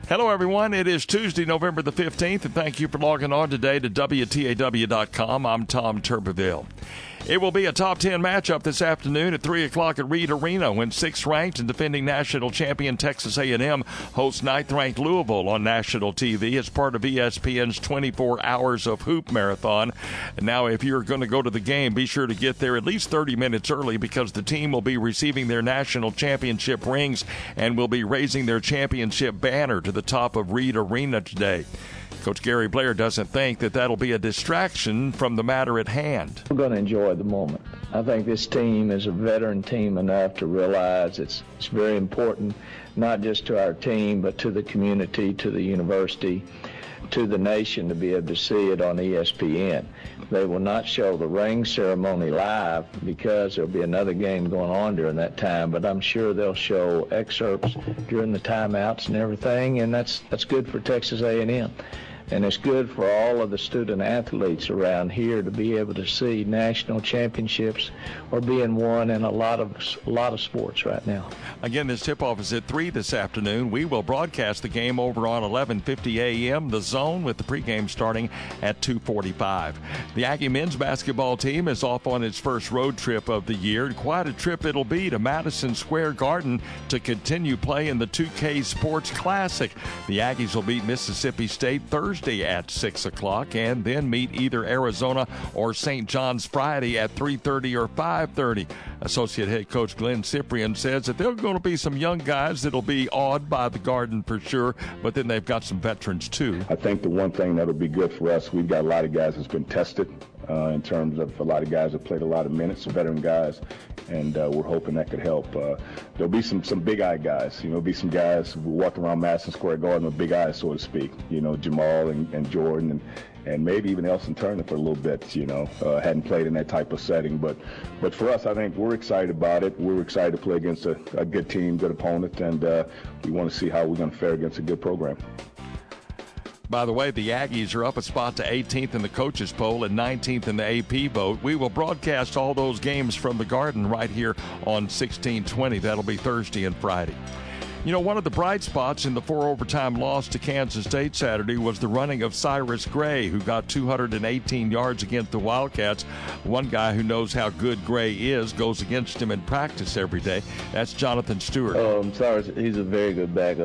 Hello, everyone. It is Tuesday, November the 15th, and thank you for logging on today to WTAW.com. I'm Tom Tuberville. It will be a top 10 matchup this afternoon at 3 o'clock at Reed Arena when 6th-ranked and defending national champion Texas A&M hosts 9th-ranked Louisville on national TV as part of ESPN's 24 Hours of Hoop Marathon. And now, if you're going to go to the game, be sure to get there at least 30 minutes early because the team will be receiving their national championship rings and will be raising their championship banner to the top of Reed Arena today. Coach Gary Blair doesn't think that that'll be a distraction from the matter at hand. We're going to enjoy the moment. I think this team is a veteran team enough to realize it's very important, not just to our team, but to the community, to the university, to the nation to be able to see it on ESPN. They will not show the ring ceremony live because there'll be another game going on during that time, but I'm sure they'll show excerpts during the timeouts and everything, and that's good for Texas A&M. And it's good for all of the student athletes around here to be able to see national championships are being won in a lot of sports right now. Again, this tip-off is at 3 this afternoon. We will broadcast the game over on 11:50 a.m. The Zone with the pregame starting at 2:45. The Aggie men's basketball team is off on its first road trip of the year. Quite a trip it'll be to Madison Square Garden to continue play in the 2K Sports Classic. The Aggies will beat Mississippi State Thursday at 6 o'clock and then meet either Arizona or St. John's Friday at 3:30 or 5:30. Associate head coach Glenn Cyprian says that there are going to be some young guys that'll be awed by the Garden for sure, but then they've got some veterans too. I think the one thing that'll be good for us, we've got a lot of guys that's been tested in terms of a lot of guys that played a lot of minutes, veteran guys, and we're hoping that could help. There'll be some big-eyed guys. There'll be some guys who walk around Madison Square Garden with big eyes, so to speak. Jamal and Jordan and maybe even Elson Turner for a little bit, hadn't played in that type of setting. But for us, I think we're excited about it. We're excited to play against a good team, good opponent, and we want to see how we're going to fare against a good program. By the way, the Aggies are up a spot to 18th in the coaches poll and 19th in the AP vote. We will broadcast all those games from the Garden right here on 1620. That'll be Thursday and Friday. One of the bright spots in the 4-overtime loss to Kansas State Saturday was the running of Cyrus Gray, who got 218 yards against the Wildcats. One guy who knows how good Gray is goes against him in practice every day. That's Jonathan Stewart. Cyrus, he's a very good back.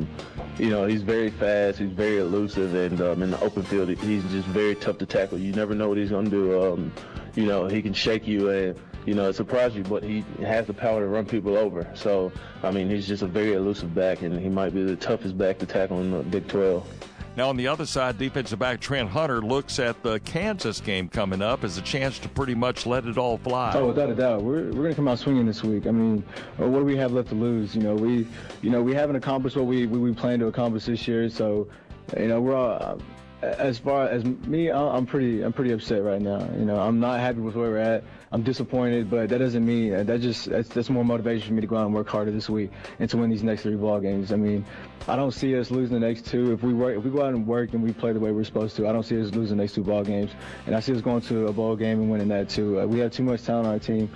He's very fast. He's very elusive, and in the open field, he's just very tough to tackle. You never know what he's going to do. He can shake you and surprise you, but he has the power to run people over. So, he's just a very elusive back, and he might be the toughest back to tackle in the Big 12. Now, on the other side, defensive back Trent Hunter looks at the Kansas game coming up as a chance to pretty much let it all fly. Oh, without a doubt. We're going to come out swinging this week. What do we have left to lose? We haven't accomplished what we plan to accomplish this year. So, we're all, as far as me, I'm pretty upset right now. I'm not happy with where we're at. I'm disappointed, but that doesn't mean that's more motivation for me to go out and work harder this week and to win these next 3 ball games. I don't see us losing the next 2. If we go out and work and we play the way we're supposed to, I don't see us losing the next 2 ball games. And I see us going to a bowl game and winning that too. We have too much talent on our team,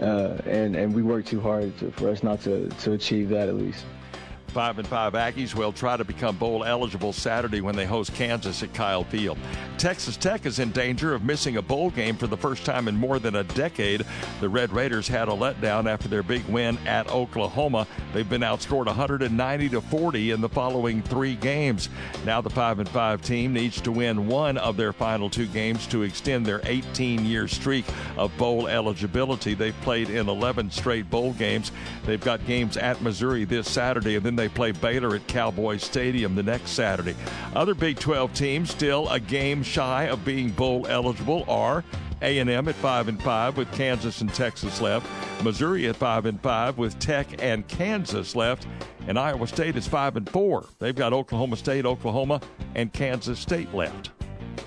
and we work too hard for us not to achieve that at least. 5-5 Aggies will try to become bowl eligible Saturday when they host Kansas at Kyle Field. Texas Tech is in danger of missing a bowl game for the first time in more than a decade. The Red Raiders had a letdown after their big win at Oklahoma. They've been outscored 190-40 in the following 3 games. Now the 5-5 team needs to win one of their final 2 games to extend their 18-year streak of bowl eligibility. They've played in 11 straight bowl games. They've got games at Missouri this Saturday, and then they play Baylor at Cowboy Stadium the next Saturday. Other Big 12 teams still a game shy of being bowl eligible are A&M at 5-5 with Kansas and Texas left, Missouri at 5-5 with Tech and Kansas left, and Iowa State is 5-4. They've got Oklahoma State, Oklahoma, and Kansas State left.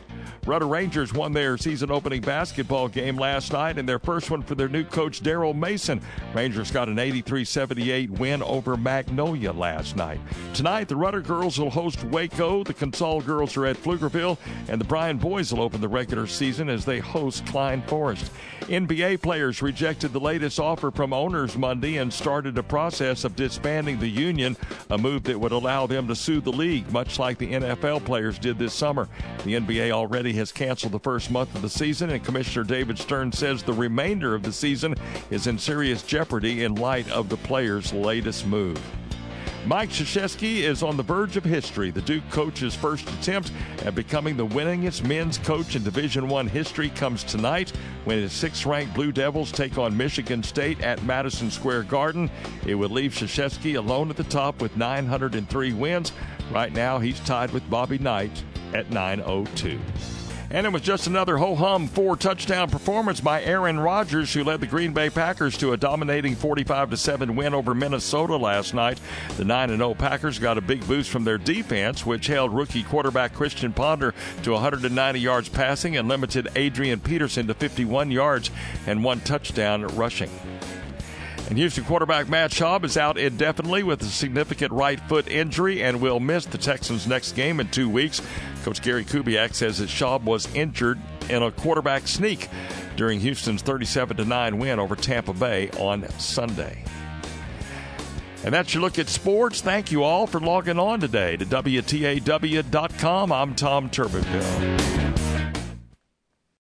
Rudder Rangers won their season-opening basketball game last night, and their first one for their new coach, Daryl Mason. Rangers got an 83-78 win over Magnolia last night. Tonight, the Rudder girls will host Waco. The Consol girls are at Pflugerville, and the Bryan boys will open the regular season as they host Klein Forest. NBA players rejected the latest offer from owners Monday and started a process of disbanding the union, a move that would allow them to sue the league, much like the NFL players did this summer. The NBA already has canceled the first month of the season, and Commissioner David Stern says the remainder of the season is in serious jeopardy in light of the players' latest move. Mike Krzyzewski is on the verge of history. The Duke coach's first attempt at becoming the winningest men's coach in Division I history comes tonight when his 6th-ranked Blue Devils take on Michigan State at Madison Square Garden. It would leave Krzyzewski alone at the top with 903 wins. Right now, he's tied with Bobby Knight at 902. And it was just another ho-hum 4-touchdown performance by Aaron Rodgers, who led the Green Bay Packers to a dominating 45-7 win over Minnesota last night. The 9-0 Packers got a big boost from their defense, which held rookie quarterback Christian Ponder to 190 yards passing and limited Adrian Peterson to 51 yards and 1 touchdown rushing. And Houston quarterback Matt Schaub is out indefinitely with a significant right foot injury and will miss the Texans' next game in 2 weeks. Coach Gary Kubiak says that Schaub was injured in a quarterback sneak during Houston's 37-9 win over Tampa Bay on Sunday. And that's your look at sports. Thank you all for logging on today to WTAW.com. I'm Tom Tuberville.